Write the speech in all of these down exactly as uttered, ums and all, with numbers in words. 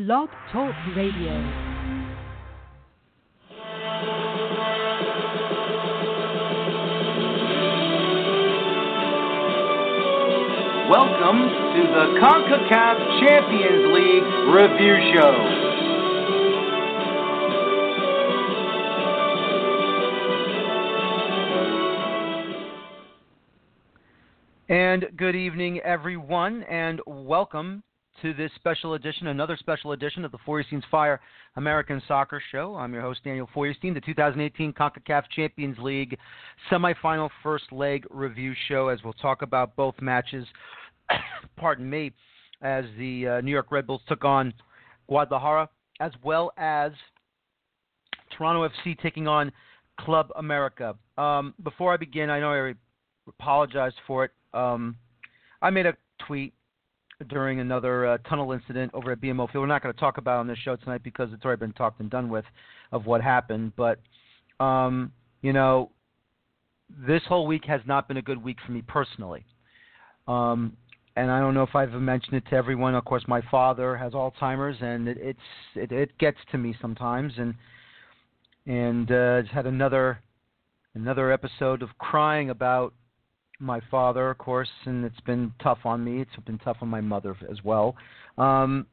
Blog Talk Radio. Welcome to the CONCACAF Champions League Review Show. And good evening, everyone, and welcome to this special edition, another special edition of the Feuerstein's Fire American Soccer Show. I'm your host, Daniel Feuerstein, the two thousand eighteen CONCACAF Champions League semifinal first leg review show, as we'll talk about both matches, pardon me, as the uh, New York Red Bulls took on Guadalajara, as well as Toronto F C taking on Club America. Um, before I begin, I know I apologized for it. Um, I made a tweet during another uh, tunnel incident over at B M O Field. We're not going to talk about it on this show tonight because it's already been talked and done with of what happened. But, um, you know, this whole week has not been a good week for me personally. Um, and I don't know if I've mentioned it to everyone. Of course, my father has Alzheimer's, and it, it's it, it gets to me sometimes. And and uh, it's had another another episode of crying about my father, of course, and it's been tough on me. It's been tough on my mother as well. Um,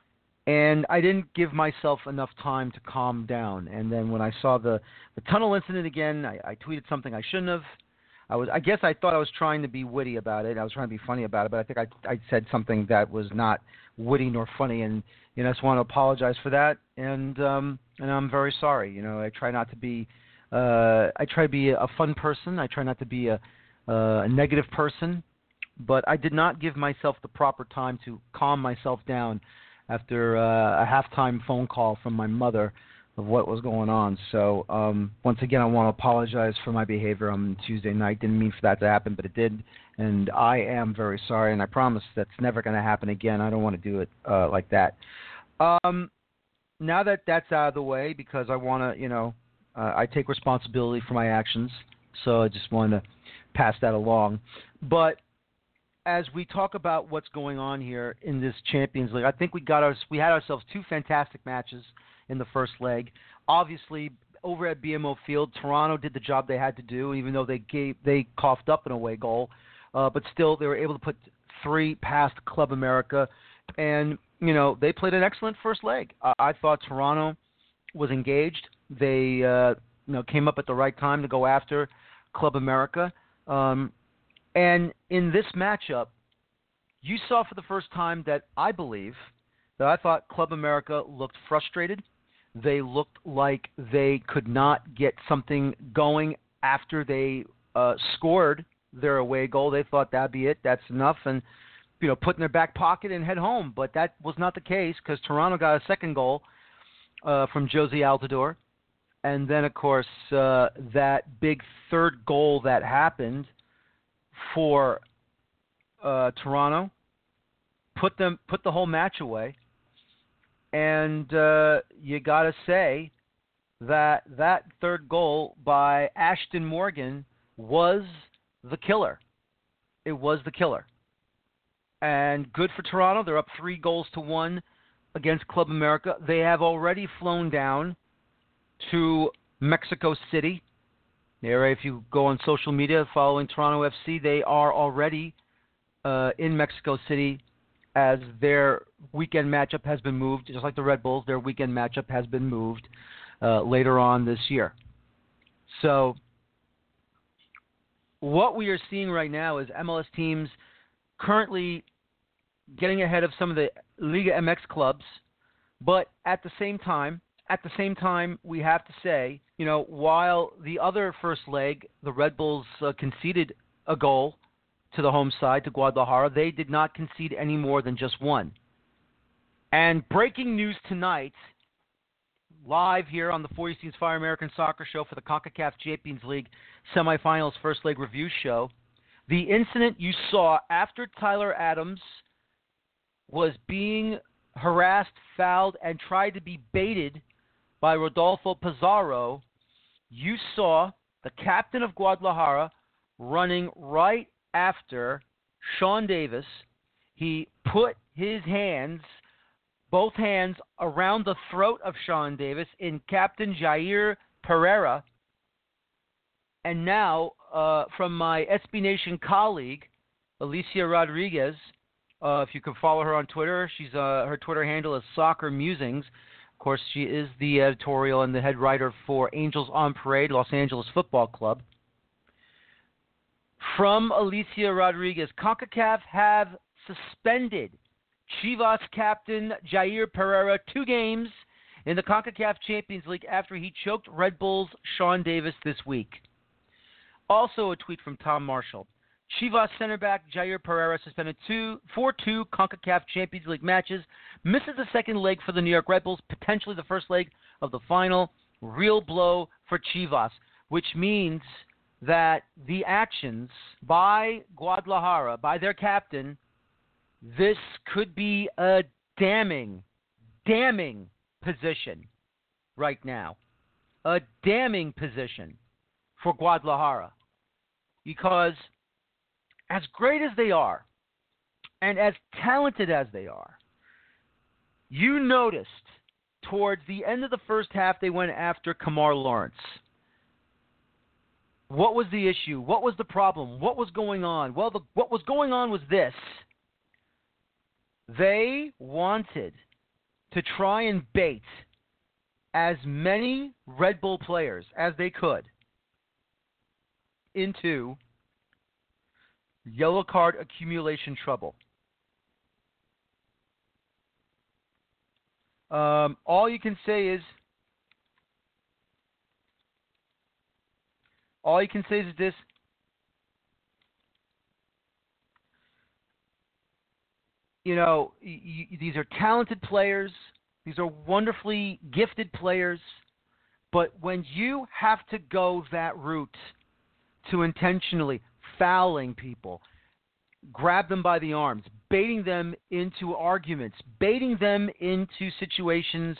and I didn't give myself enough time to calm down. And then when I saw the, the tunnel incident again, I, I tweeted something I shouldn't have. I was, I guess I thought I was trying to be witty about it. I was trying to be funny about it, but I think I, I said something that was not witty nor funny. And, you know, I just want to apologize for that. And, um, and I'm very sorry. You know, I try not to be, uh, I try to be a fun person. I try not to be a, Uh, a negative person, but I did not give myself the proper time to calm myself down after uh, a halftime phone call from my mother of what was going on. So um, once again, I want to apologize for my behavior on Tuesday night. Didn't mean for that to happen, but it did, and I am very sorry, and I promise that's never going to happen again. I don't want to do it uh, like that. Um, now that that's out of the way, because I want to, you know, uh, I take responsibility for my actions, so I just want to pass that along. But as we talk about what's going on here in this Champions League, I think we got our, we had ourselves two fantastic matches in the first leg. Obviously, over at B M O Field, Toronto did the job they had to do, even though they gave they coughed up an away goal. Uh, but still, they were able to put three past Club America, and you know they played an excellent first leg. Uh, I thought Toronto was engaged. They uh, you know came up at the right time to go after Club America. Um, and in this matchup, you saw for the first time that I believe that I thought Club America looked frustrated. They looked like they could not get something going after they uh, scored their away goal. They thought that'd be it, that's enough, and you know, put in their back pocket and head home. But that was not the case because Toronto got a second goal uh, from Jozy Altidore. And then, of course, uh, that big third goal that happened for uh, Toronto put them put the whole match away. And uh, you got to say that that third goal by Ashton Morgan was the killer. It was the killer. And good for Toronto. They're up three goals to one against Club America. They have already flown down to Mexico City. There, if you go on social media following Toronto F C, they are already uh, in Mexico City as their weekend matchup has been moved. Just like the Red Bulls, their weekend matchup has been moved uh, later on this year. So what we are seeing right now is M L S teams currently getting ahead of some of the Liga M X clubs, but at the same time, At the same time, we have to say, you know, while the other first leg, the Red Bulls uh, conceded a goal to the home side, to Guadalajara, they did not concede any more than just one. And breaking news tonight, live here on the Feuerstein's Fire American Soccer Show for the CONCACAF Champions League semifinals first leg review show, the incident you saw after Tyler Adams was being harassed, fouled, and tried to be baited by Rodolfo Pizarro, you saw the captain of Guadalajara running right after Sean Davis. He put his hands both hands around the throat of Sean Davis in Captain Jair Pereira. And now, uh, from my S B Nation colleague, Alicia Rodriguez, uh, if you can follow her on Twitter, she's uh, her Twitter handle is Soccer Musings. Of course, she is the editorial and the head writer for Angels on Parade, Los Angeles Football Club. From Alicia Rodriguez, CONCACAF have suspended Chivas captain Jair Pereira two games in the CONCACAF Champions League after he choked Red Bull's Sean Davis this week. Also a tweet from Tom Marshall. Chivas center back Jair Pereira suspended two, for two CONCACAF Champions League matches, misses the second leg for the New York Red Bulls, potentially the first leg of the final. Real blow for Chivas, which means that the actions by Guadalajara, by their captain, this could be a damning, damning position right now. A damning position for Guadalajara. Because as great as they are, and as talented as they are, you noticed towards the end of the first half they went after Kemar Lawrence. What was the issue? What was the problem? What was going on? Well, the, what was going on was this. They wanted to try and bait as many Red Bull players as they could into yellow card accumulation trouble. Um, all you can say is, all you can say is this. You know, y- y- these are talented players. These are wonderfully gifted players. But when you have to go that route to intentionally fouling people, grab them by the arms, baiting them into arguments, baiting them into situations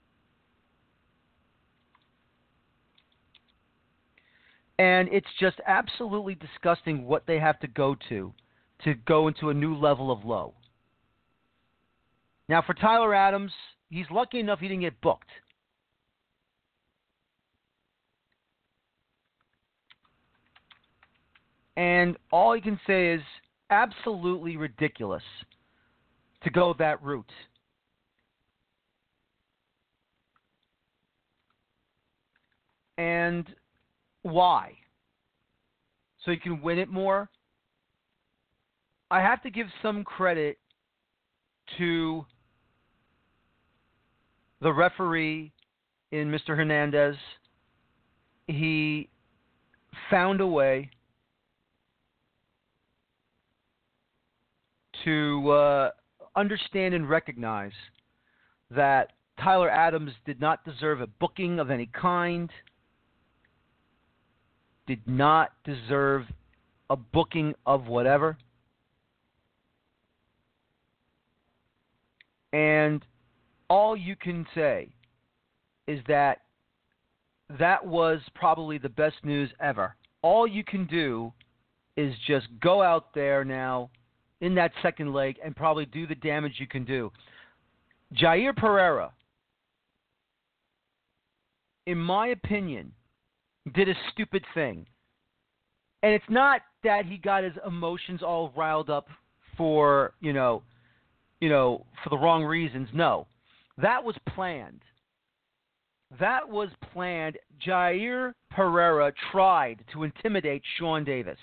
and it's just absolutely disgusting what they have to go to to go into a new level of low. Now, for Tyler Adams, he's lucky enough he didn't get booked. And all you can say is absolutely ridiculous to go that route. And why? So you can win it more? I have to give some credit to the referee in Mister Hernandez. He found a way to uh, understand and recognize that Tyler Adams did not deserve a booking of any kind, did not deserve a booking of whatever. And all you can say is that that was probably the best news ever. All you can do is just go out there now in that second leg and probably do the damage you can do. Jair Pereira, in my opinion, did a stupid thing. And it's not that he got his emotions all riled up for, you know, you know, for the wrong reasons. No. That was planned. That was planned. Jair Pereira tried to intimidate Sean Davis.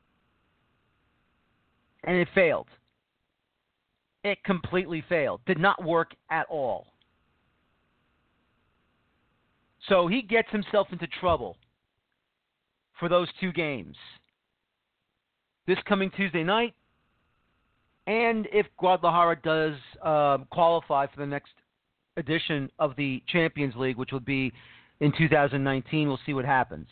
And it failed. It completely failed. Did not work at all. So he gets himself into trouble for those two games. This coming Tuesday night, and if Guadalajara does uh, qualify for the next edition of the Champions League, which will be in two thousand nineteen, we'll see what happens.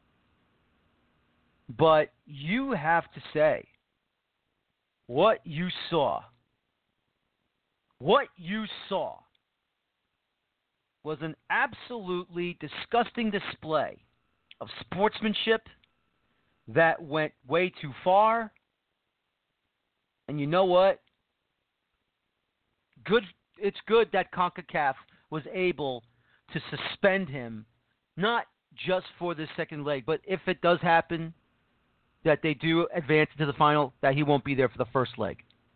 But you have to say, what you saw, what you saw was an absolutely disgusting display of sportsmanship that went way too far. And you know what? Good. it's good that CONCACAF was able to suspend him, not just for the second leg, but if it does happen that they do advance into the final, that he won't be there for the first leg.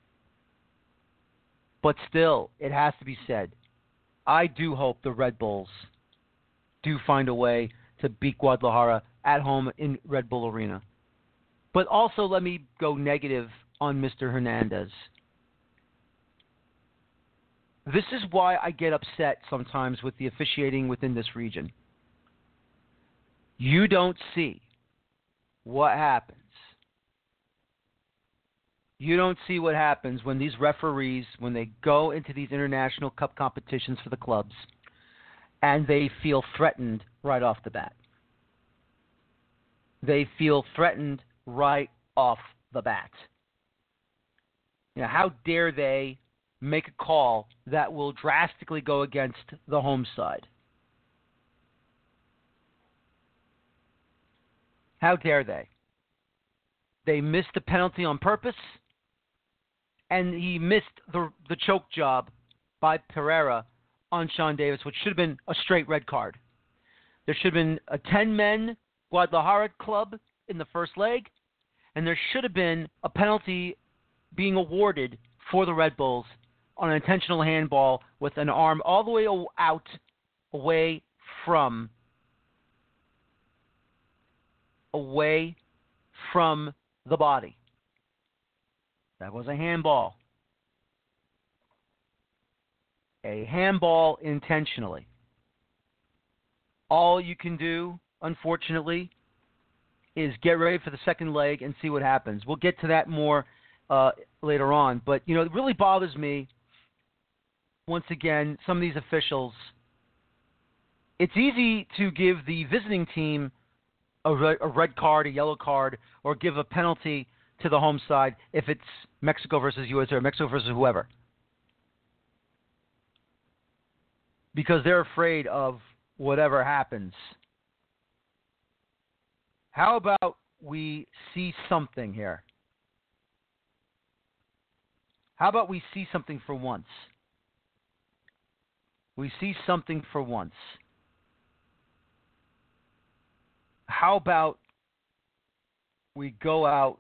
But still, it has to be said, I do hope the Red Bulls do find a way to beat Guadalajara at home in Red Bull Arena. But also let me go negative on Mister Hernandez. This is why I get upset sometimes with the officiating within this region. You don't see what happens. You don't see what happens when these referees, when they go into these international cup competitions for the clubs, and they feel threatened right off the bat. They feel threatened right off the bat. You know, how dare they make a call that will drastically go against the home side? How dare they? They missed the penalty on purpose, and he missed the the choke job by Pereira on Sean Davis, which should have been a straight red card. There should have been a ten-men Guadalajara club in the first leg, and there should have been a penalty being awarded for the Red Bulls on an intentional handball with an arm all the way out, away from, away from the body. That was a handball. A handball intentionally. All you can do, unfortunately, is get ready for the second leg and see what happens. We'll get to that more uh, later on. But, you know, it really bothers me, once again, some of these officials. It's easy to give the visiting team a, re- a red card, a yellow card, or give a penalty to the home side if it's Mexico versus U S A or Mexico versus whoever. Because they're afraid of whatever happens. How about we see something here? How about we see something for once? We see something for once. How about we go out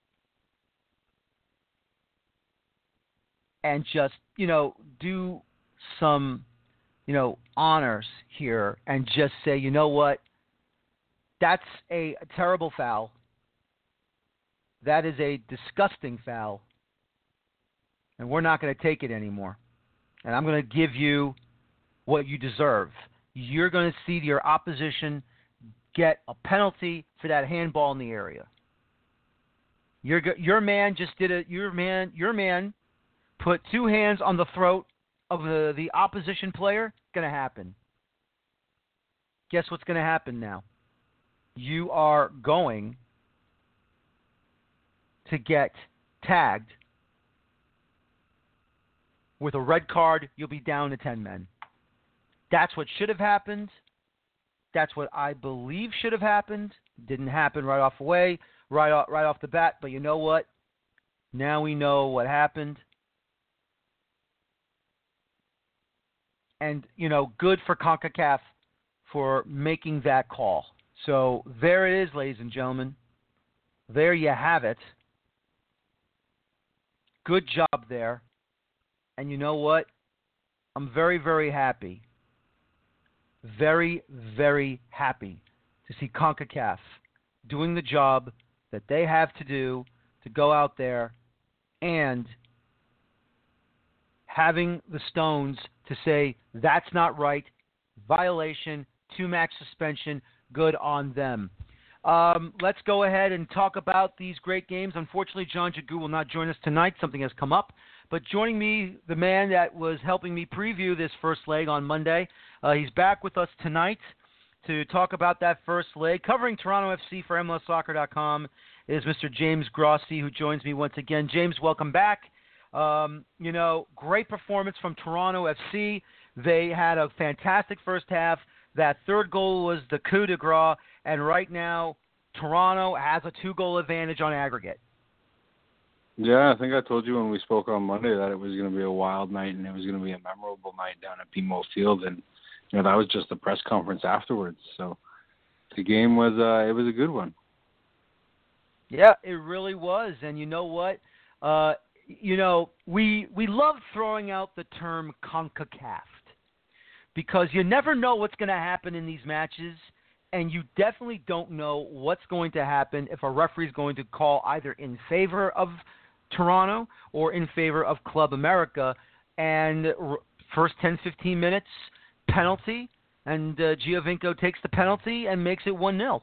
and just, you know, do some, you know, honors here and just say, you know what? That's a terrible foul. That is a disgusting foul. And we're not going to take it anymore. And I'm going to give you what you deserve. You're going to see your opposition get a penalty for that handball in the area. Your your man just did it. Your man, your man put two hands on the throat of the, the opposition player. Going to happen. Guess what's going to happen now? You are going to get tagged with a red card. You'll be down to ten men. That's what should have happened. That's what I believe should have happened. Didn't happen right off away, right off, right off the bat. But you know what? Now we know what happened. And, you know, good for CONCACAF for making that call. So there it is, ladies and gentlemen. There you have it. Good job there. And you know what? I'm very, very happy. Very, very happy to see CONCACAF doing the job that they have to do to go out there and having the stones to say that's not right, violation, two-match suspension, good on them. Um, let's go ahead and talk about these great games. Unfortunately, John Jagu will not join us tonight. Something has come up. But joining me, the man that was helping me preview this first leg on Monday, uh, he's back with us tonight to talk about that first leg. Covering Toronto F C for M L S Soccer dot com is Mister James Grossi, who joins me once again. James, welcome back. Um, you know, great performance from Toronto F C. They had a fantastic first half. That third goal was the coup de grace, and right now Toronto has a two-goal advantage on aggregate. Yeah, I think I told you when we spoke on Monday that it was going to be a wild night and it was going to be a memorable night down at B M O Field, and you know that was just the press conference afterwards. So the game was uh, it was a good one. Yeah, it really was. And you know what? Uh, you know, we we love throwing out the term CONCACAF because you never know what's going to happen in these matches, and you definitely don't know what's going to happen if a referee is going to call either in favor of Toronto or in favor of Club America. And r- first ten, fifteen minutes, penalty, and uh, Giovinco takes the penalty and makes it one nil.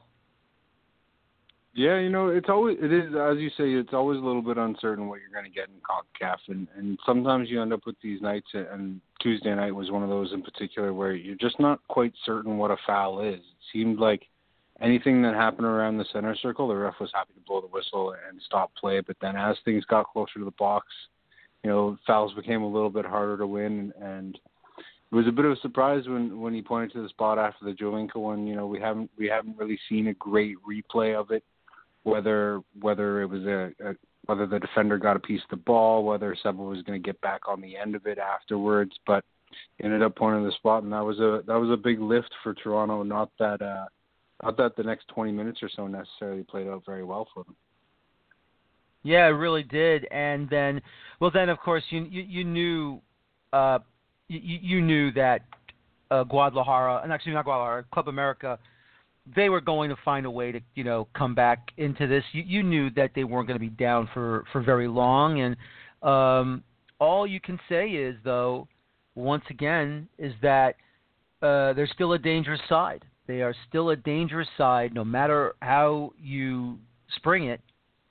Yeah, you know, it's always, it is, as you say, it's always a little bit uncertain what you're going to get in CONCACAF, and, and sometimes you end up with these nights, and Tuesday night was one of those in particular where you're just not quite certain what a foul is. It seemed like anything that happened around the center circle, the ref was happy to blow the whistle and stop play, but then as things got closer to the box, you know, fouls became a little bit harder to win, and it was a bit of a surprise when, when he pointed to the spot after the Jovinko one. You know, we haven't we haven't really seen a great replay of it. Whether whether it was a, a whether the defender got a piece of the ball, whether Seba was going to get back on the end of it afterwards, but ended up pointing to the spot, and that was a that was a big lift for Toronto. Not that uh, not that the next twenty minutes or so necessarily played out very well for them. Yeah, it really did. And then, well, then of course you you, you knew uh, you, you knew that uh, Guadalajara, and actually not Guadalajara, Club America, they were going to find a way to, you know, come back into this. You, you knew that they weren't going to be down for, for very long. And um, all you can say is, though, once again, is that uh, they're still a dangerous side. They are still a dangerous side no matter how you spring it.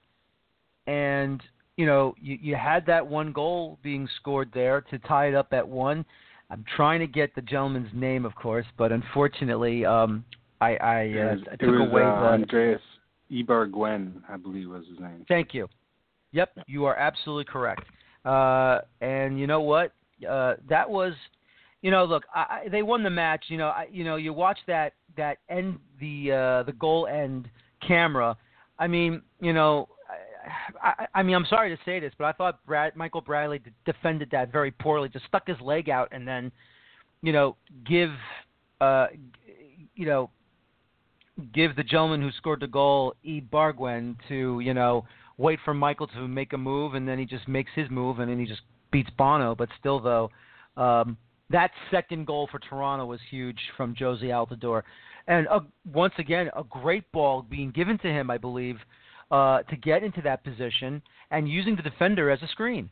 And, you know, you, you had that one goal being scored there to tie it up at one. I'm trying to get the gentleman's name, of course, but unfortunately um, – I, I, uh, was, I took it was, away uh, the Andreas Ibargüen, I believe was his name. Thank you. Yep, yeah. You are absolutely correct. Uh, and you know what? Uh, that was, you know, look, I, they won the match. You know, I, you know, you watch that that end the uh, the goal end camera. I mean, you know, I, I, I mean, I'm sorry to say this, but I thought Brad, Michael Bradley d- defended that very poorly. Just stuck his leg out and then, you know, give, uh, you know. give the gentleman who scored the goal, Ibargüen, to, you know, wait for Michael to make a move, and then he just makes his move, and then he just beats Bono. But still, though, um, that second goal for Toronto was huge from Jozy Altidore. And uh, once again, a great ball being given to him, I believe, uh, to get into that position and using the defender as a screen.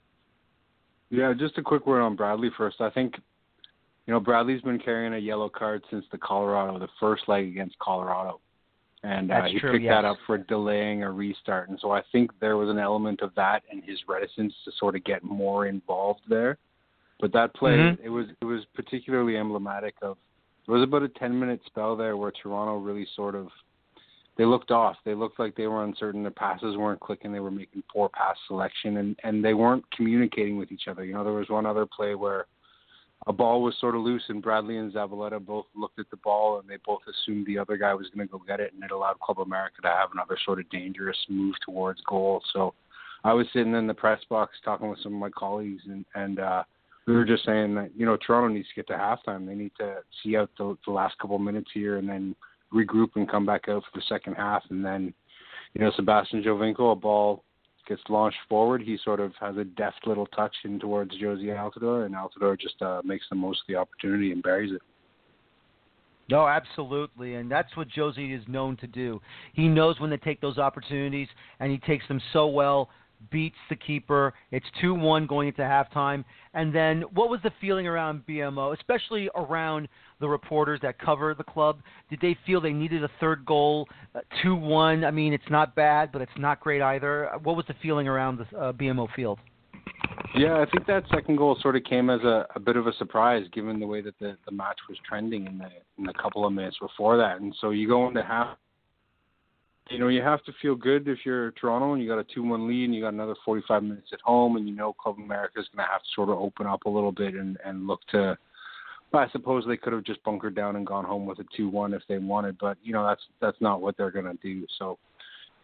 Yeah, just a quick word on Bradley first. I think, you know, Bradley's been carrying a yellow card since the Colorado, the first leg against Colorado. And uh, he true, picked yes. that up for delaying a restart. And so I think there was an element of that and his reticence to sort of get more involved there. But that play, mm-hmm. it was it was particularly emblematic of, it was about a ten-minute spell there where Toronto really sort of, they looked off. They looked like they were uncertain. Their passes weren't clicking. They were making poor pass selection, and, and they weren't communicating with each other. You know, there was one other play where a ball was sort of loose, and Bradley and Zavaleta both looked at the ball, and they both assumed the other guy was going to go get it, and it allowed Club America to have another sort of dangerous move towards goal. So I was sitting in the press box talking with some of my colleagues, and, and uh, we were just saying that, you know, Toronto needs to get to halftime. They need to see out the, the last couple of minutes here and then regroup and come back out for the second half. And then, you know, Sebastian Giovinco, a ball gets launched forward. He sort of has a deft little touch in towards Jozy Altidore, and Altidore just uh, makes the most of the opportunity and buries it. No, absolutely, and that's what Jozy is known to do. He knows when to take those opportunities, and he takes them so well, beats the keeper. It's two one going into halftime. And then what was the feeling around B M O, especially around the reporters that cover the club? Did they feel they needed a third goal, two one? I mean, it's not bad, but it's not great either. What was the feeling around the uh, B M O field? Yeah, I think that second goal sort of came as a, a bit of a surprise given the way that the, the match was trending in the in the couple of minutes before that. And so you go into half, you know, you have to feel good if you're Toronto and you got a two one lead and you got another forty-five minutes at home, and you know Club America is going to have to sort of open up a little bit and, and look to, well, I suppose they could have just bunkered down and gone home with a two one if they wanted, but, you know, that's that's not what they're going to do. So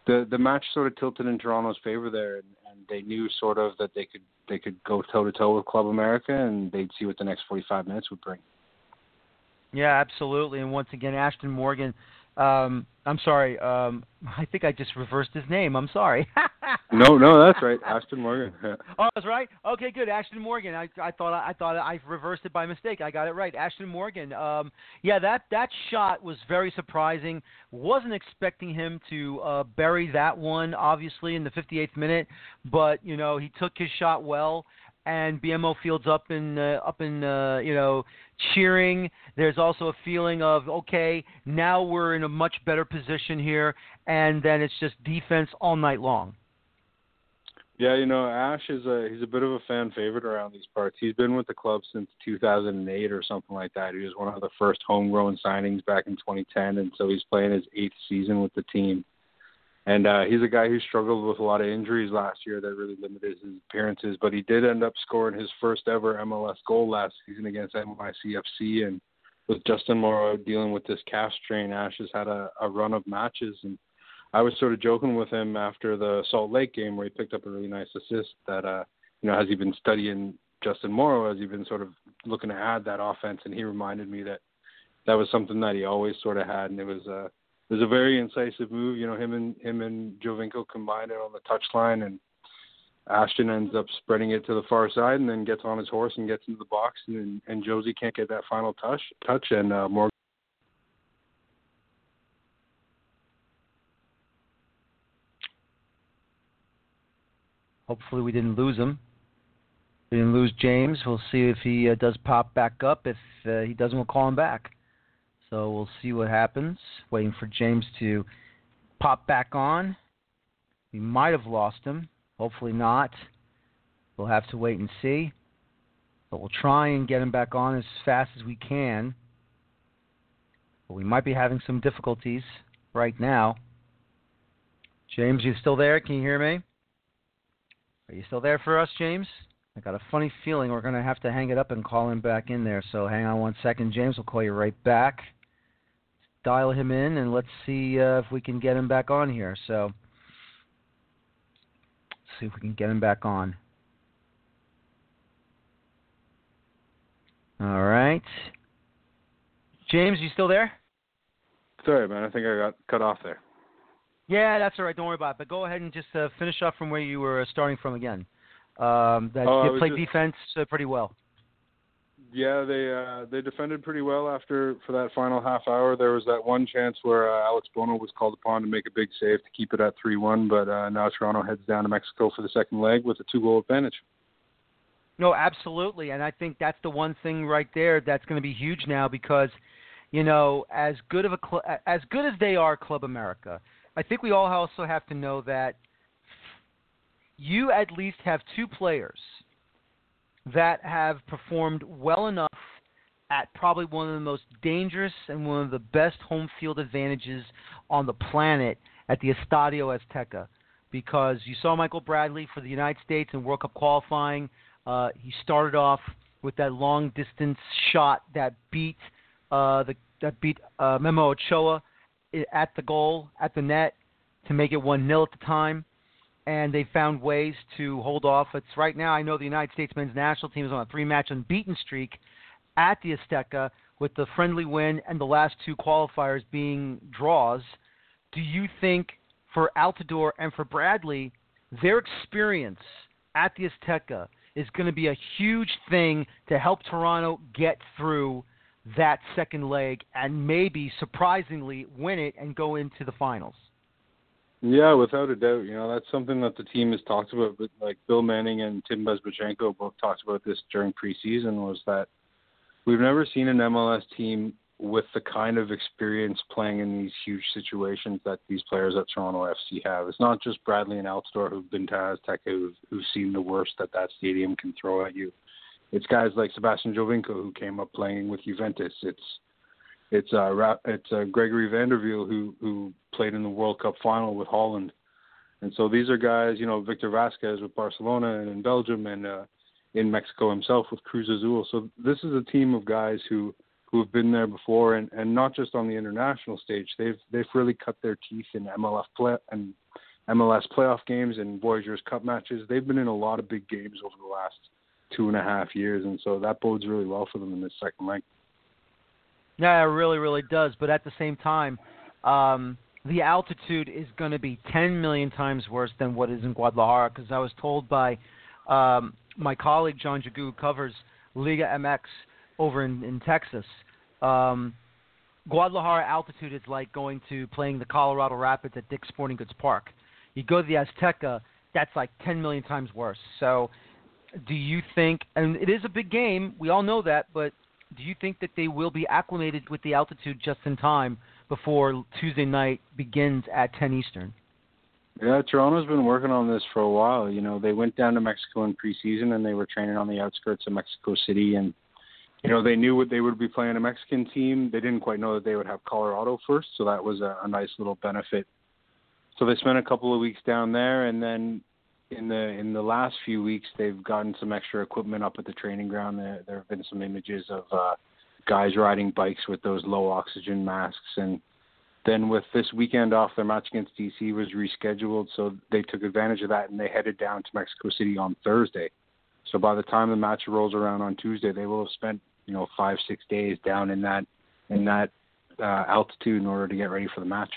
the the match sort of tilted in Toronto's favor there, and, and they knew sort of that they could they could go toe to toe with Club America, and they'd see what the next forty-five minutes would bring. Yeah, absolutely. And once again, Ashton Morgan. Um, I'm sorry. Um, I think I just reversed his name. I'm sorry. no, no, that's right, Ashton Morgan. Oh, that's right. Okay, good. Ashton Morgan. I, I thought I thought I reversed it by mistake. I got it right. Ashton Morgan. Um, yeah, that that shot was very surprising. Wasn't expecting him to uh, bury that one, obviously, in the fifty-eighth minute. But you know, he took his shot well. And B M O Field's up in, uh, up in, uh, you know, cheering. There's also a feeling of, okay, now we're in a much better position here, and then it's just defense all night long. Yeah, you know, Ash is a he's a bit of a fan favorite around these parts. He's been with the club since two thousand eight or something like that. He was one of the first homegrown signings back in twenty ten, and so he's playing his eighth season with the team. And uh, he's a guy who struggled with a lot of injuries last year that really limited his appearances. But he did end up scoring his first ever M L S goal last season against N Y C F C. And with Justin Morrow dealing with this calf strain, Ash has had a, a run of matches. And I was sort of joking with him after the Salt Lake game where he picked up a really nice assist that, uh, you know, has he been studying Justin Morrow? Has he been sort of looking to add that offense? And he reminded me that that was something that he always sort of had. And it was uh, It was a very incisive move. You know, him and him and Jovinko combined it on the touchline, and Ashton ends up spreading it to the far side, and then gets on his horse and gets into the box, and and Josie can't get that final touch. Touch, and uh, Morgan. Hopefully, we didn't lose him. We didn't lose James. We'll see if he uh, does pop back up. If uh, he doesn't, we'll call him back. So we'll see what happens. Waiting for James to pop back on. We might have lost him. Hopefully not. We'll have to wait and see. But we'll try and get him back on as fast as we can. But we might be having some difficulties right now. James, you still there? Can you hear me? Are you still there for us, James? I got a funny feeling we're going to have to hang it up and call him back in there. So hang on one second, James. We'll call you right back. Dial him in, and let's see uh, if we can get him back on here. So, let's see if we can get him back on. All right. James, you still there? Sorry, man. I think I got cut off there. Yeah, that's all right. Don't worry about it. But go ahead and just uh, finish up from where you were starting from again. Um, that oh, you played just... defense uh, pretty well. Yeah, they uh, they defended pretty well after for that final half hour. There was that one chance where uh, Alex Bono was called upon to make a big save to keep it at three one, but uh, now Toronto heads down to Mexico for the second leg with a two-goal advantage. No, absolutely, and I think that's the one thing right there that's going to be huge now because, you know, as good of a cl- as good as they are, Club America, I think we all also have to know that you at least have two players that have performed well enough at probably one of the most dangerous and one of the best home field advantages on the planet at the Estadio Azteca. Because you saw Michael Bradley for the United States in World Cup qualifying. Uh, he started off with that long distance shot that beat uh, the that beat uh, Memo Ochoa at the goal, at the net, to make it one nil at the time. And they found ways to hold off. It's right now, I know the United States men's national team is on a three-match unbeaten streak at the Azteca with the friendly win and the last two qualifiers being draws. Do you think for Altidore and for Bradley, their experience at the Azteca is going to be a huge thing to help Toronto get through that second leg and maybe, surprisingly, win it and go into the finals? Yeah, without a doubt. You know, that's something that the team has talked about. But like Bill Manning and Tim Bezbatchenko both talked about this during preseason, was that we've never seen an M L S team with the kind of experience playing in these huge situations that these players at Toronto F C have. It's not just Bradley and Altidore who've been to Azteca who've, who've seen the worst that that stadium can throw at you. It's guys like Sebastian Jovinko who came up playing with Juventus. It's It's uh, it's uh, Gregory Vanderveel who, who played in the World Cup final with Holland. And so these are guys, you know, Victor Vasquez with Barcelona and in Belgium and uh, in Mexico himself with Cruz Azul. So this is a team of guys who who have been there before, and, and not just on the international stage. They've they've really cut their teeth in M L S play and M L S playoff games and Voyageurs Cup matches. They've been in a lot of big games over the last two and a half years, and so that bodes really well for them in this second leg. Yeah, it really, really does. But at the same time, um, the altitude is going to be ten million times worse than what is in Guadalajara, because I was told by um, my colleague John Jagu, who covers Liga M X over in, in Texas. Um, Guadalajara altitude is like going to playing the Colorado Rapids at Dick's Sporting Goods Park. You go to the Azteca, that's like ten million times worse. So do you think, and it is a big game, we all know that, but do you think that they will be acclimated with the altitude just in time before Tuesday night begins at ten Eastern? Yeah, Toronto's been working on this for a while. You know, they went down to Mexico in preseason, and they were training on the outskirts of Mexico City, and you know, they knew what they would be playing a Mexican team. They didn't quite know that they would have Colorado first, so that was a, a nice little benefit. So they spent a couple of weeks down there, and then in the in the last few weeks, they've gotten some extra equipment up at the training ground. There, there have been some images of uh, guys riding bikes with those low oxygen masks, and then with this weekend off, their match against D C was rescheduled, so they took advantage of that, and they headed down to Mexico City on Thursday. So by the time the match rolls around on Tuesday, they will have spent, you know, five, six days down in that in that uh, altitude in order to get ready for the match.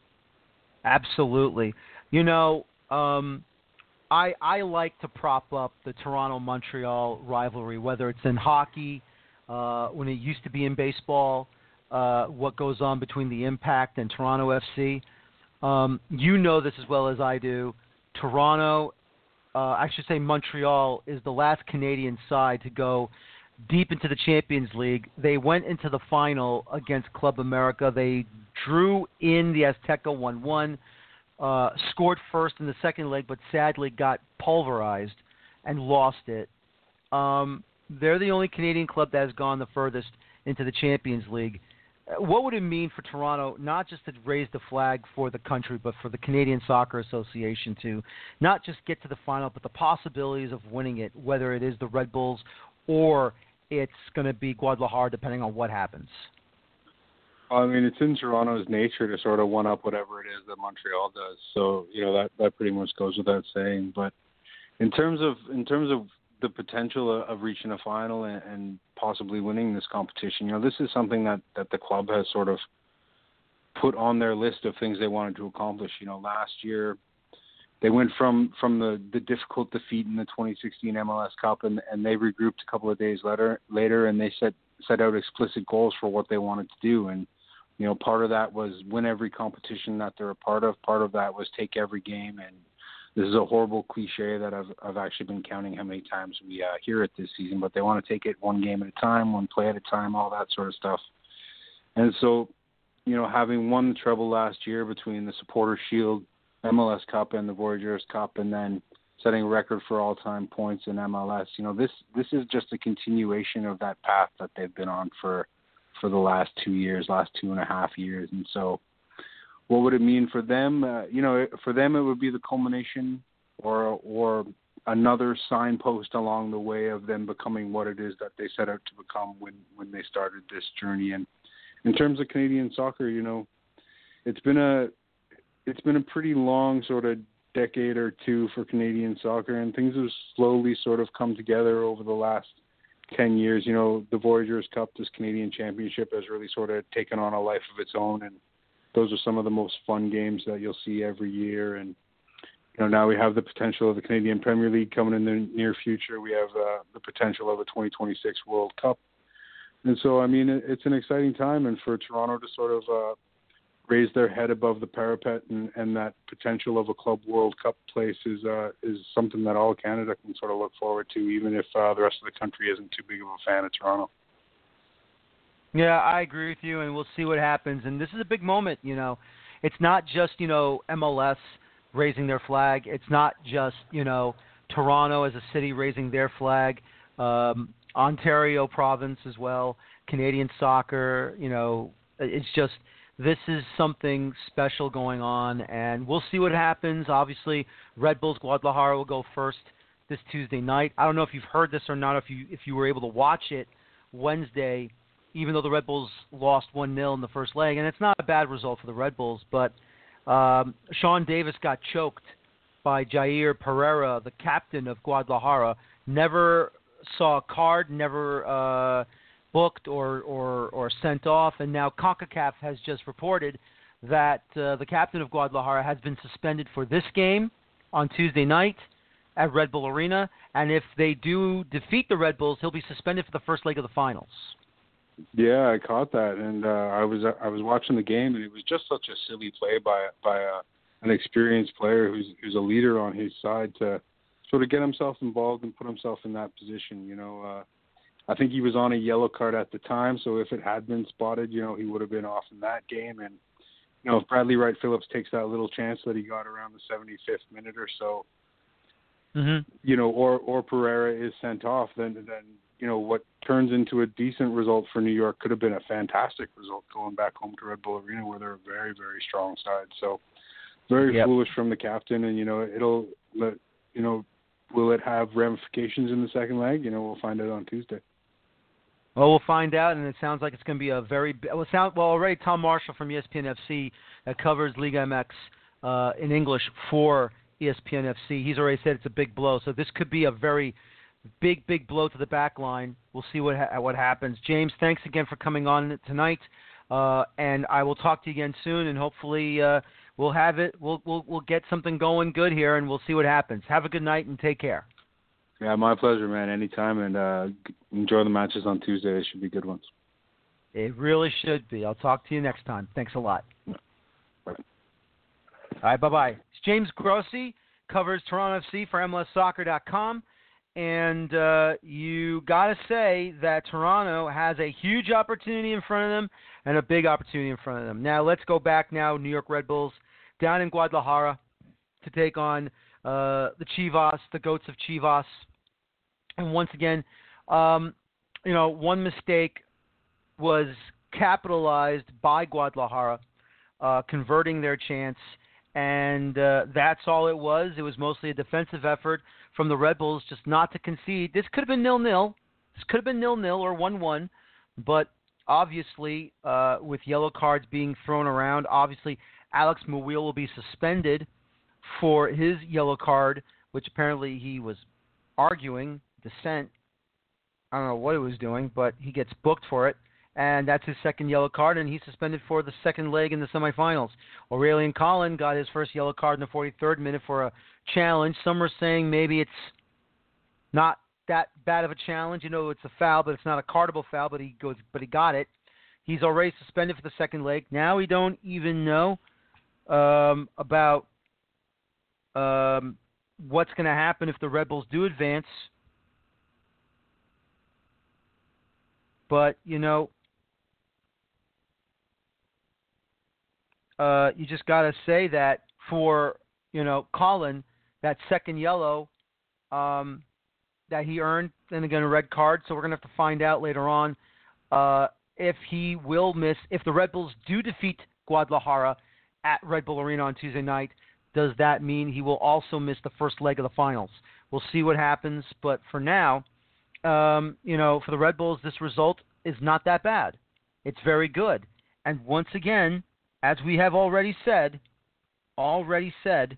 Absolutely. You know, um, I I like to prop up the Toronto-Montreal rivalry, whether it's in hockey, uh, when it used to be in baseball, uh, what goes on between the Impact and Toronto F C. Um, you know this as well as I do. Toronto, uh, I should say Montreal, is the last Canadian side to go deep into the Champions League. They went into the final against Club America. They drew in the Azteca one one, uh, scored first in the second leg, but sadly got pulverized and lost it. Um, they're the only Canadian club that has gone the furthest into the Champions League. What would it mean for Toronto, not just to raise the flag for the country, but for the Canadian Soccer Association to not just get to the final, but the possibilities of winning it, whether it is the Red Bulls or it's going to be Guadalajara, depending on what happens? I mean, it's in Toronto's nature to sort of one-up whatever it is that Montreal does. So, you know, that, that pretty much goes without saying. But in terms of in terms of the potential of, of reaching a final and, and possibly winning this competition, you know, this is something that, that the club has sort of put on their list of things they wanted to accomplish. You know, last year they went from, from the, the difficult defeat in the twenty sixteen M L S Cup, and, and they regrouped a couple of days later, later and they set, set out explicit goals for what they wanted to do. And, you know, part of that was win every competition that they're a part of. Part of that was take every game. And this is a horrible cliche that I've, I've actually been counting how many times we uh, hear it this season, but they want to take it one game at a time, one play at a time, all that sort of stuff. And so, you know, having won the treble last year between the Supporters Shield, M L S Cup, and the Voyageurs Cup, and then setting a record for all-time points in M L S, you know, this this is just a continuation of that path that they've been on for for the last two years, last two and a half years. And so what would it mean for them? Uh, you know, for them it would be the culmination or or another signpost along the way of them becoming what it is that they set out to become when, when they started this journey. And in terms of Canadian soccer, you know, it's been a it's been a pretty long sort of decade or two for Canadian soccer, and things have slowly sort of come together over the last ten years. You know, the Voyageurs Cup, this Canadian Championship, has really sort of taken on a life of its own, and those are some of the most fun games that you'll see every year. And, you know, now we have the potential of the Canadian Premier League coming in the near future. We have uh, the potential of a twenty twenty-six World Cup. And so, I mean, it, it's an exciting time, and for Toronto to sort of uh, raise their head above the parapet and, and that potential of a Club World Cup place is uh, is something that all Canada can sort of look forward to, even if uh, the rest of the country isn't too big of a fan of Toronto. Yeah, I agree with you, and we'll see what happens. And this is a big moment, you know. It's not just, you know, M L S raising their flag. It's not just, you know, Toronto as a city raising their flag. Um, Ontario province as well, Canadian soccer, you know, it's just this is something special going on, and we'll see what happens. Obviously, Red Bulls Guadalajara will go first this Tuesday night. I don't know if you've heard this or not, if you if you were able to watch it Wednesday even though the Red Bulls lost one nil in the first leg. And it's not a bad result for the Red Bulls, but um, Sean Davis got choked by Jair Pereira, the captain of Guadalajara. Never saw a card, never uh, booked or, or, or sent off. And now CONCACAF has just reported that uh, the captain of Guadalajara has been suspended for this game on Tuesday night at Red Bull Arena, and if they do defeat the Red Bulls, he'll be suspended for the first leg of the finals. Yeah, I caught that, and uh, I was I was watching the game, and it was just such a silly play by by a, an experienced player who's who's a leader on his side to sort of get himself involved and put himself in that position. You know, uh, I think he was on a yellow card at the time, so if it had been spotted, you know, he would have been off in that game. And you know, if Bradley Wright Phillips takes that little chance that he got around the seventy-fifth minute or so, mm-hmm. you know, or or Pereira is sent off, then then you know what turns into a decent result for New York could have been a fantastic result going back home to Red Bull Arena, where they're a very very strong side. So very yep. foolish from the captain, and you know it'll let you know will it have ramifications in the second leg? You know, we'll find out on Tuesday. Well, we'll find out, and it sounds like it's going to be a very well. Sound well already. Tom Marshall from E S P N F C that covers Liga M X uh, in English for E S P N F C. He's already said it's a big blow, so this could be a very big, big blow to the back line. We'll see what ha- what happens. James, thanks again for coming on tonight, uh, and I will talk to you again soon, and hopefully uh, we'll have it. We'll we'll we'll get something going good here, and we'll see what happens. Have a good night and take care. Yeah, my pleasure, man. Anytime, and uh, enjoy the matches on Tuesday. They should be good ones. It really should be. I'll talk to you next time. Thanks a lot. Bye. All right, bye-bye. It's James Grossi, covers Toronto F C for M L S Soccer dot com, and uh, you got to say that Toronto has a huge opportunity in front of them and a big opportunity in front of them. Now, let's go back now, New York Red Bulls, down in Guadalajara to take on uh, the Chivas, the Goats of Chivas. And once again, um, you know, one mistake was capitalized by Guadalajara, uh, converting their chance, and uh, that's all it was. It was mostly a defensive effort from the Red Bulls just not to concede. This could have been nil-nil. This could have been nil-nil or one-one, but obviously uh, with yellow cards being thrown around, obviously Alex Muyl will be suspended for his yellow card, which apparently he was arguing dissent. I don't know what he was doing, but he gets booked for it, and that's his second yellow card, and he's suspended for the second leg in the semifinals. Aurelian Collin got his first yellow card in the forty-third minute for a challenge. Some are saying maybe it's not that bad of a challenge. You know, it's a foul, but it's not a cardable foul, but he goes, but he got it. He's already suspended for the second leg. Now we don't even know um, about um, what's going to happen if the Red Bulls do advance. But, you know, uh, you just got to say that for, you know, Collin, that second yellow um, that he earned, and again a red card, so we're going to have to find out later on uh, if he will miss, if the Red Bulls do defeat Guadalajara at Red Bull Arena on Tuesday night, does that mean he will also miss the first leg of the finals? We'll see what happens, but for now, Um, you know, for the Red Bulls, this result is not that bad. It's very good. And once again, as we have already said, already said,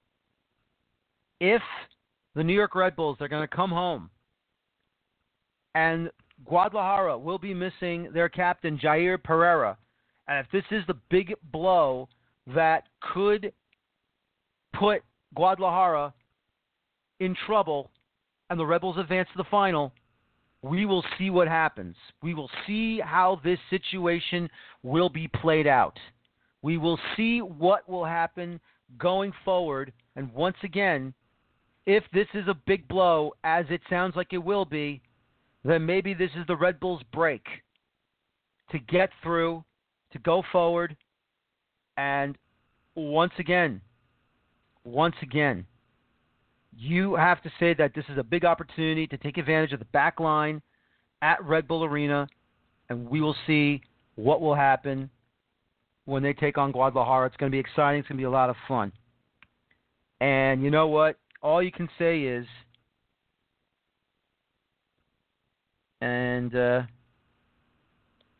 if the New York Red Bulls are going to come home and Guadalajara will be missing their captain, Jair Pereira, and if this is the big blow that could put Guadalajara in trouble and the Rebels advance to the final, we will see what happens. We will see how this situation will be played out. We will see what will happen going forward. And once again, if this is a big blow, as it sounds like it will be, then maybe this is the Red Bulls' break to get through, to go forward, and once again, once again, you have to say that this is a big opportunity to take advantage of the back line at Red Bull Arena, and we will see what will happen when they take on Guadalajara. It's going to be exciting. It's going to be a lot of fun. And you know what? All you can say is, and uh,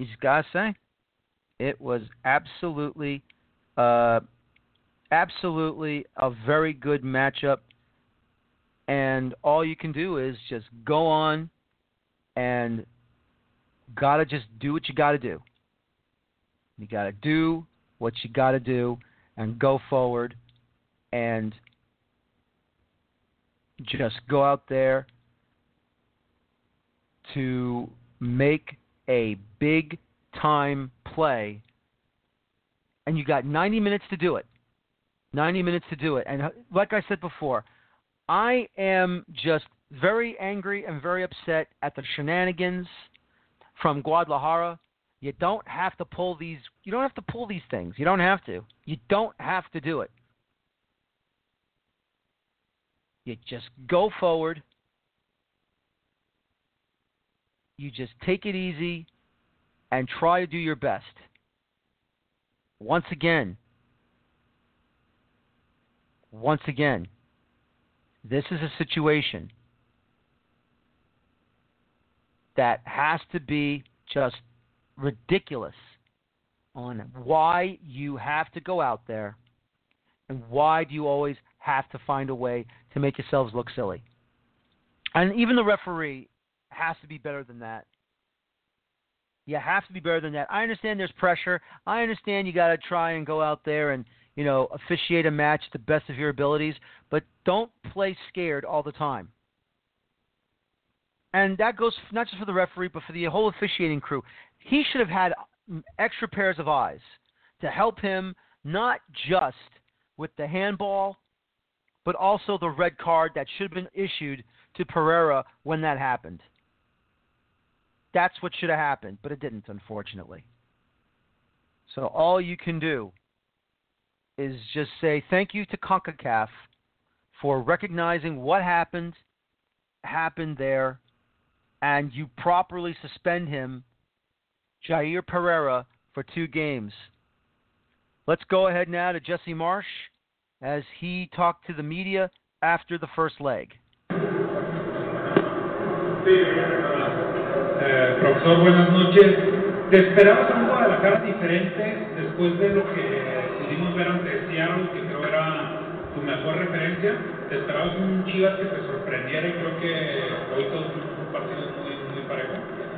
you just gotta say, it was absolutely, uh, absolutely a very good matchup. And all you can do is just go on and gotta just do what you gotta do. You gotta do what you gotta do and go forward and just go out there to make a big time play. And you got ninety minutes to do it. ninety minutes to do it. And like I said before, I am just very angry and very upset at the shenanigans from Guadalajara. You don't have to pull these. You don't have to pull these things. You don't have to. You don't have to do it. You just go forward. You just take it easy and try to do your best. Once again, once again, this is a situation that has to be just ridiculous on why you have to go out there and why do you always have to find a way to make yourselves look silly. And even the referee has to be better than that. You have to be better than that. I understand there's pressure. I understand you got to try and go out there and, you know, officiate a match to the best of your abilities, but don't play scared all the time. And that goes not just for the referee, but for the whole officiating crew. He should have had extra pairs of eyes to help him, not just with the handball, but also the red card that should have been issued to Pereira when that happened. That's what should have happened, but it didn't, unfortunately. So all you can do is just say thank you to CONCACAF for recognizing what happened, happened there, and you properly suspend him, Jair Pereira, for two games. Let's go ahead now to Jesse Marsh as he talked to the media after the first leg. Eh, profesor, buenas noches. ¿Te esperabas a un Guadalajara diferente después de lo que pudimos ver ante Seattle, que creo era tu mejor referencia? ¿Te esperabas un Chivas que te sorprendiera y creo que hoy todos tuvimos un partido muy, muy parejo?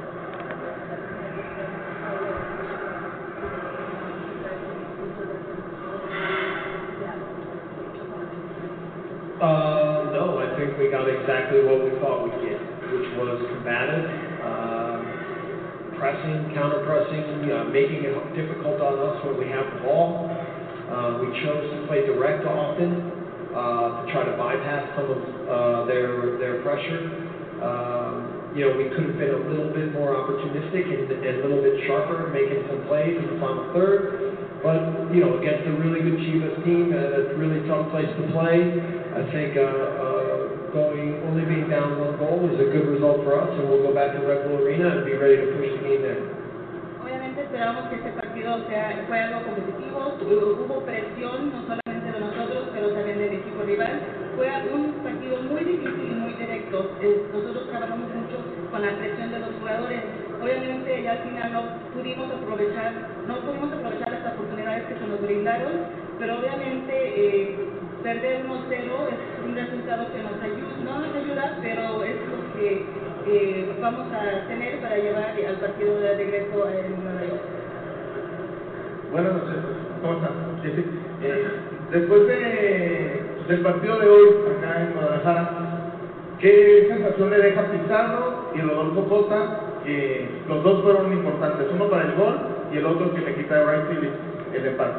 Uh, no, I think we got exactly what we thought we'd get, which was combative, uh, pressing, counter-pressing, uh, making it difficult on us when we have the ball. Uh, we chose to play direct often uh, to try to bypass some of uh, their their pressure. Um, you know, we could have been a little bit more opportunistic and, and a little bit sharper, making some plays in the final third. But, you know, against a really good Chivas team, uh, that's a really tough place to play. I think uh, uh, going only being down one goal is a good result for us, and we'll go back to Red Bull Arena and be ready to push the game there. Obviamente esperamos que este partido sea, fue algo competitivo, hubo presión no solamente de nosotros, pero también del equipo rival. Fue un partido muy difícil y muy directo. Eh, nosotros trabajamos mucho con la presión de los jugadores. Obviamente ya al final no pudimos aprovechar, no pudimos aprovechar las oportunidades que se nos brindaron, pero obviamente eh, perder uno cero es un resultado que nos ayuda, no nos ayuda, pero es lo que eh, vamos a tener para llevar al partido de regreso en Nueva York. Buenas noches, ¿cómo estás? Eh, después de, del partido de hoy acá en Guadalajara, ¿qué sensación le deja Pizarro y Rodolfo Cota? Que los dos fueron importantes, uno para el gol y el otro que le quita a Ryan Phillips el empate.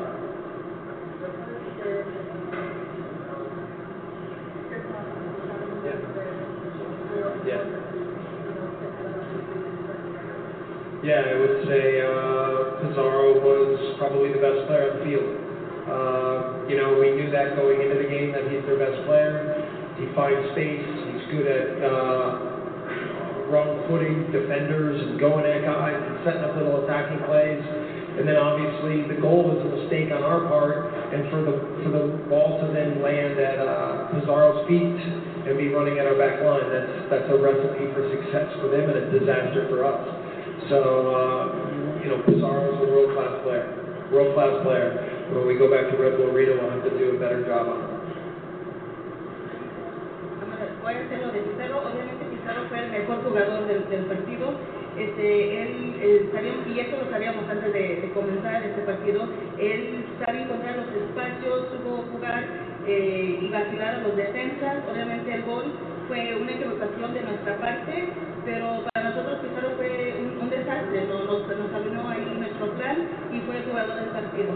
Yeah. Yeah, I would say uh, Pizarro was probably the best player on the field. Uh, you know, we knew that going into the game that he's their best player. He finds space. He's good at uh, wrong-footing defenders and going at guys and setting up little attacking plays. And then obviously the goal was a mistake on our part, and for the for the ball to then land at uh, Pizarro's feet and be running at our back line, that's that's a recipe for success for them and a disaster for us. So uh, you know, Pizarro's a world-class player, world-class player. When we go back to Red Bull Arena, we'll have to do a better job on it. Voy a hacerlo de Pizarro. Obviamente Pizarro fue el mejor jugador del, del partido. Este, él, él sabíamos, y esto lo sabíamos antes de, de comenzar este partido, él sabe encontrar los espacios, supo jugar eh, y vacilar a los defensas. Obviamente el gol fue una equivocación de nuestra parte, pero para nosotros Pizarro fue un, un desastre, nos, nos, nos arruinó ahí nuestro plan y fue el jugador del partido.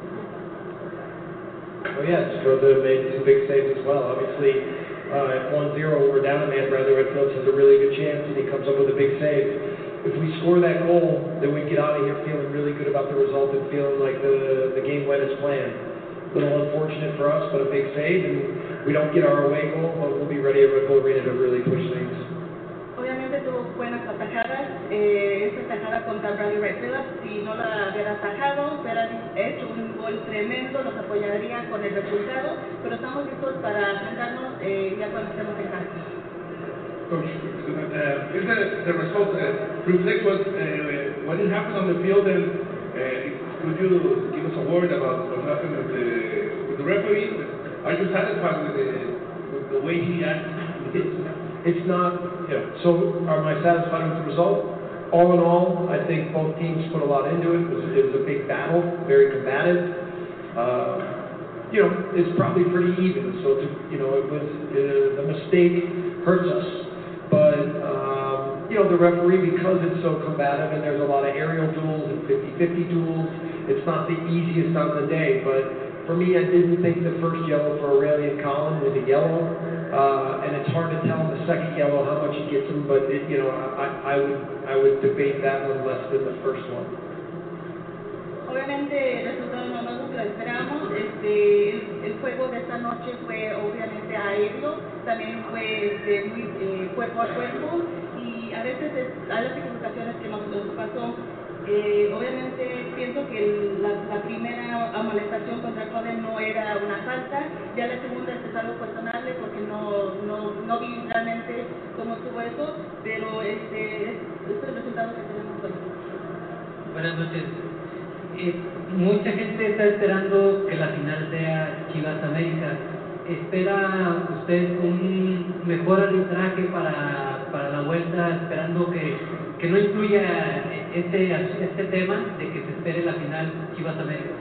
Oh yeah, Strota made two big saves as well. Obviously, uh, at one zero, we're down a man. Brandon Redfield has a really good chance, and he comes up with a big save. If we score that goal, then we get out of here feeling really good about the result and feeling like the, the game went as planned. A little unfortunate for us, but a big save, and we don't get our away goal, but we'll be ready at Red Bull Arena to really push things. Obviamente tuvo buenas atajadas, eh, esa atajada contra Bradley Redfield, si no la hubiera atajado, hubiera hecho un gol tremendo, nos apoyaría con el resultado, pero estamos listos para enfrentarnos eh, ya cuando estemos en casa. Coach, uh, is the, the result uh, reflect what, uh, what has happened on the field, and uh, could you give us a word about what happened with the, with the referee? Are you satisfied with the, with the way he acted? It's, it's not, you know, so am I satisfied with the result? All in all, I think both teams put a lot into it. It was, it was a big battle, very combative. Uh, you know, it's probably pretty even, so, to, you know, it was, uh, the mistake hurts us. But, um, you know, the referee, because it's so combative and there's a lot of aerial duels and fifty-fifty duels, it's not the easiest on the day. But for me, I didn't think the first yellow for Aurelian Collin was a yellow. Uh, and it's hard to tell in the second yellow how much he gets him, but, it, you know, I, I, would, I would debate that one less than the first one. Obviamente el resultado no nos lo esperamos. Este, el, el juego de esta noche fue obviamente aéreo, también fue este, muy eh, cuerpo a cuerpo, y a veces es, hay las equivocaciones que nos, nos pasó. Eh, obviamente pienso que el, la, la primera amonestación contra Coden no era una falta, ya la segunda es algo cuestionable porque no, no, no vi realmente cómo estuvo eso, pero este, es, es el resultado que tenemos hoy. Buenas noches. Eh, mucha gente está esperando que la final sea Chivas América. ¿Espera usted un mejor arbitraje para, para la vuelta, esperando que, que no incluya este, este tema de que se espere la final Chivas América?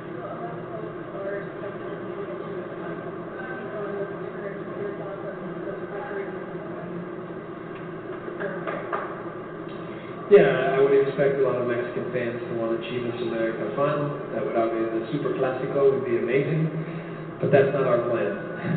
Yeah, I would expect a lot of Mexican fans to want a Chivas America final. That would obviously, the Super Clásico would be amazing, but that's not our plan.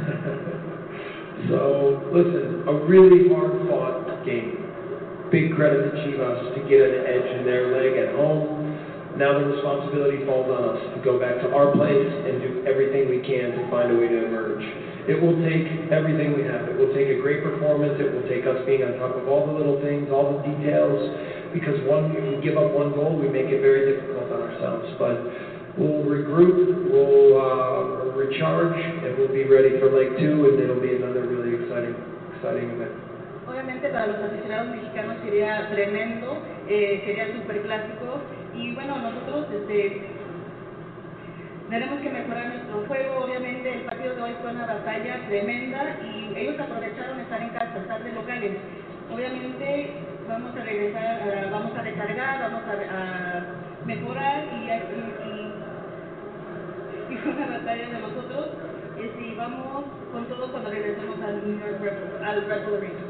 So, listen, a really hard-fought game. Big credit to Chivas to get an edge in their leg at home. Now the responsibility falls on us to go back to our place and do everything we can to find a way to emerge. It will take everything we have. It will take a great performance. It will take us being on top of all the little things, all the details, because one, if we give up one goal, we make it very difficult on ourselves. But we'll regroup, we'll uh, recharge, and we'll be ready for leg two, and it'll be another really exciting, exciting event. Obviamente para los aficionados mexicanos sería tremendo, eh, sería el superclásico, y bueno, nosotros este, tenemos que mejorar nuestro juego. Obviamente el partido de hoy fue una batalla tremenda y ellos aprovecharon estar en casa, estar de locales. Obviamente vamos a regresar, uh, vamos a recargar, vamos a, a mejorar y, y, y, y fue una batalla de nosotros. Y si vamos con todo cuando regresemos al New York Red Bull, al Red Bull Arena.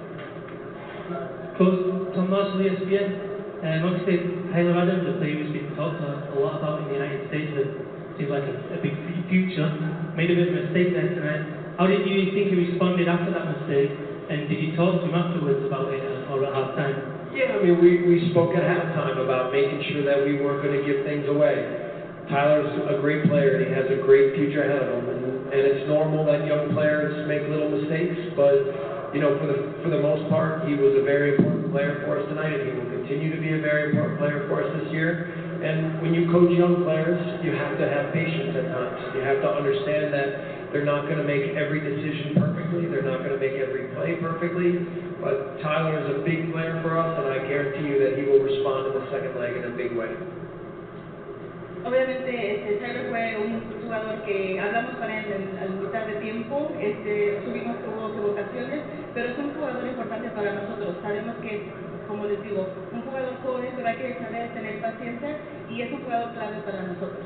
Coach Thomas from E S P N, um, obviously Tyler Adams, a player who's been talked a, a lot about in the United States, that seems like a, a big future, made a bit of a mistake there tonight. How did you think he responded after that mistake, and did you talk to him afterwards about it or at half time? Yeah, I mean, we, we spoke at halftime about making sure that we weren't going to give things away. Tyler's a great player, and he has a great future ahead of him, and, and it's normal that young players make little mistakes, but you know, for the for the most part, he was a very important player for us tonight, and he will continue to be a very important player for us this year. And we when you coach young players, you have to have patience at times. You have to understand that they're not going to make every decision perfectly. They're not going to make every play perfectly. But Tyler is a big player for us, and I guarantee you that he will respond in the second leg in a big way. Obviamente, este, Tyler fue un jugador que hablamos con él en la mitad de tiempo, este, tuvimos tuvo equivocaciones, pero es un jugador importante para nosotros. Sabemos que, como les digo, un jugador joven, pero hay que saber tener paciencia y es un jugador clave para nosotros.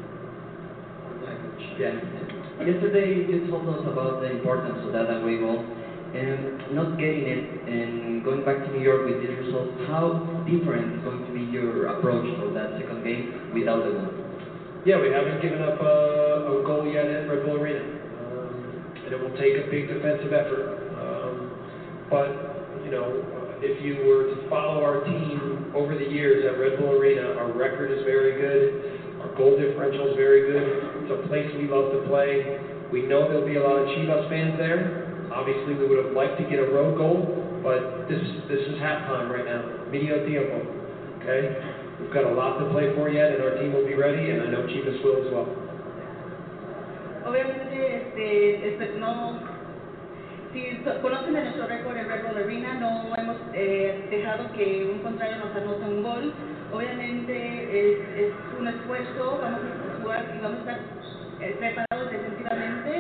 Yeah. Yesterday you told us about the importance of that away goal and not getting it and going back to New York with this result. How different is going to be your approach of that second game without the goal? Yeah, we haven't given up a, a goal yet at Red Bull Arena, um, and it will take a big defensive effort. Um, but you know, if you were to follow our team over the years at Red Bull Arena, our record is very good. Our goal differential is very good. It's a place we love to play. We know there'll be a lot of Chivas fans there. Obviously, we would have liked to get a road goal, but this this is halftime right now. Medio tiempo. Okay? We've got a lot to play for yet, and our team will be ready, and I know Chivas will as well. Obviamente, este, este, no, si so, conocen de nuestro récord en Red Bull Arena, no hemos eh, dejado que un contrario nos anote un gol. Obviamente es, es un esfuerzo, vamos a jugar y vamos a estar eh, preparados defensivamente.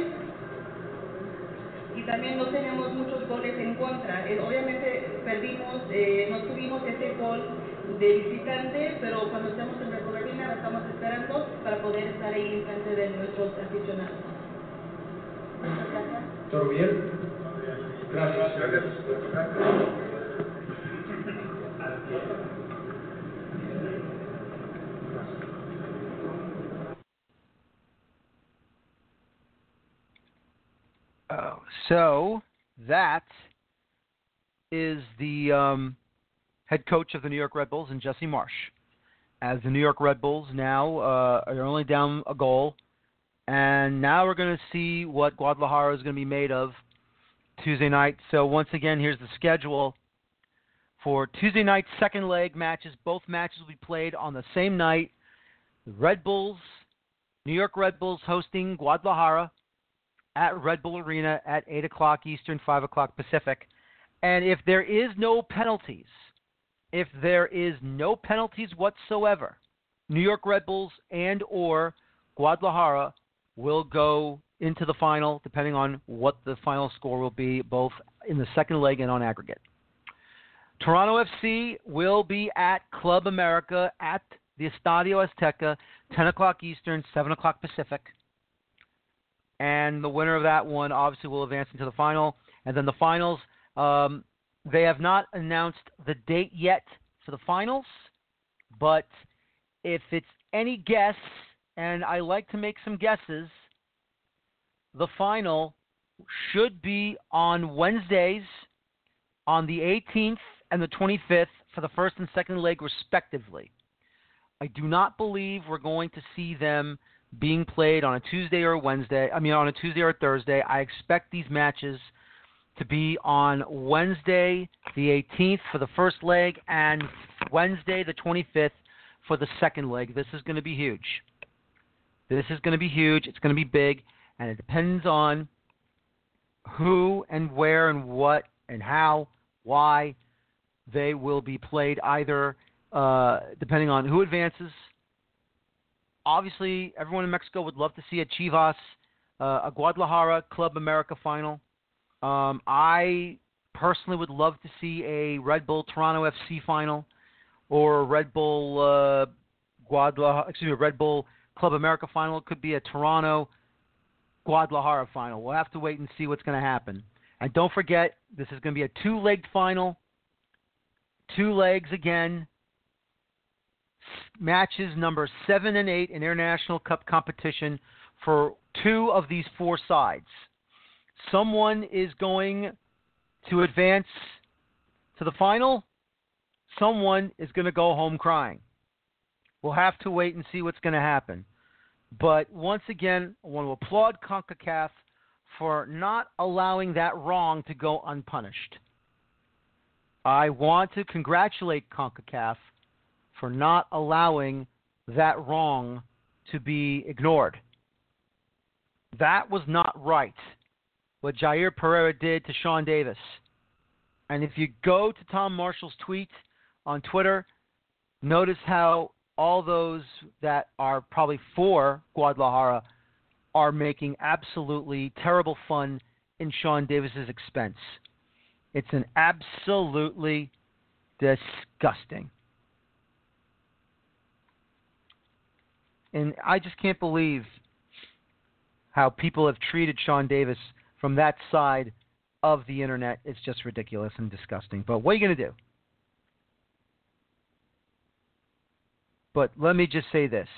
Y también no tenemos muchos goles en contra. Eh, obviamente perdimos, eh, no tuvimos ese gol de visitante, pero cuando estemos en Red Bull Arena estamos esperando para poder estar ahí en frente de nuestros aficionados. Muchas gracias. ¿Todo bien? Gracias. Gracias. Oh, so that is the um, head coach of the New York Red Bulls, and Jesse Marsch. As the New York Red Bulls now uh, are only down a goal, and now we're going to see what Guadalajara is going to be made of Tuesday night. So once again, here's the schedule for Tuesday night's second leg matches. Both matches will be played on the same night. The Red Bulls, New York Red Bulls hosting Guadalajara at Red Bull Arena at eight o'clock Eastern, five o'clock Pacific. And if there is no penalties, if there is no penalties whatsoever, New York Red Bulls and or Guadalajara will go into the final, depending on what the final score will be, both in the second leg and on aggregate. Toronto F C will be at Club America at the Estadio Azteca, ten o'clock Eastern, seven o'clock Pacific. And the winner of that one obviously will advance into the final. And then the finals, um, they have not announced the date yet for the finals. But if it's any guess, and I like to make some guesses, the final should be on Wednesdays on the eighteenth and the twenty-fifth for the first and second leg respectively. I do not believe we're going to see them being played on a Tuesday or a Wednesday, I mean on a Tuesday or a Thursday. I expect these matches to be on Wednesday the eighteenth for the first leg and Wednesday the twenty-fifth for the second leg. This is going to be huge. This is going to be huge. It's going to be big, and it depends on who and where and what and how, why they will be played, either uh, depending on who advances. Obviously, everyone in Mexico would love to see a Chivas, uh, a Guadalajara Club America final. Um, I personally would love to see a Red Bull Toronto F C final, or a Red Bull uh, Guadalajara, excuse me, a Red Bull Club America final. It could be a Toronto Guadalajara final. We'll have to wait and see what's going to happen. And don't forget, this is going to be a two-legged final. Two legs again. Matches number seven and eight in International Cup competition for two of these four sides. Someone is going to advance to the final. Someone is going to go home crying. We'll have to wait and see what's going to happen. But once again, I want to applaud CONCACAF for not allowing that wrong to go unpunished. I want to congratulate CONCACAF for not allowing that wrong to be ignored. That was not right, what Jair Pereira did to Sean Davis. And if you go to Tom Marshall's tweet on Twitter, notice how all those that are probably for Guadalajara are making absolutely terrible fun in Sean Davis's expense. It's an absolutely disgusting. And I just can't believe how people have treated Sean Davis from that side of the internet. It's just ridiculous and disgusting. But what are you going to do? But let me just say this.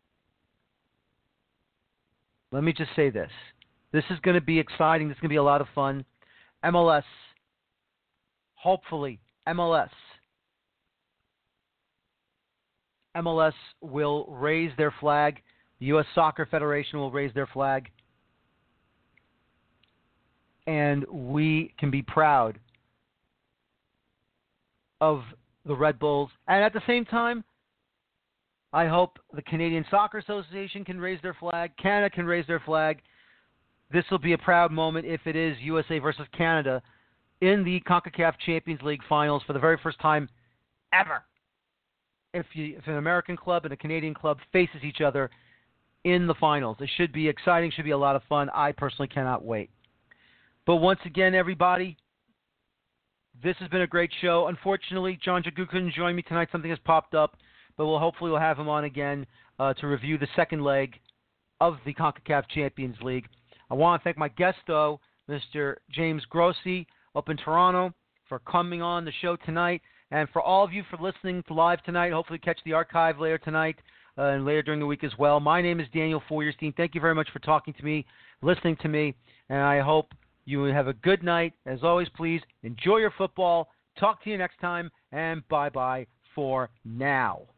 Let me just say this. This is going to be exciting. This is going to be a lot of fun. M L S, hopefully, M L S. M L S will raise their flag. The U S Soccer Federation will raise their flag. And we can be proud of the Red Bulls. And at the same time, I hope the Canadian Soccer Association can raise their flag. Canada can raise their flag. This will be a proud moment if it is U S A versus Canada in the CONCACAF Champions League finals for the very first time ever. If, you, if an American club and a Canadian club faces each other in the finals. It should be exciting, should be a lot of fun. I personally cannot wait. But once again, everybody, this has been a great show. Unfortunately, John Jagu couldn't join me tonight. Something has popped up, but we'll hopefully we'll have him on again uh, to review the second leg of the CONCACAF Champions League. I want to thank my guest, though, Mister James Grossi up in Toronto, for coming on the show tonight. And for all of you for listening to live tonight, hopefully catch the archive later tonight uh, and later during the week as well. My name is Daniel Feuerstein. Thank you very much for talking to me, listening to me, and I hope you have a good night. As always, please enjoy your football. Talk to you next time, and bye-bye for now.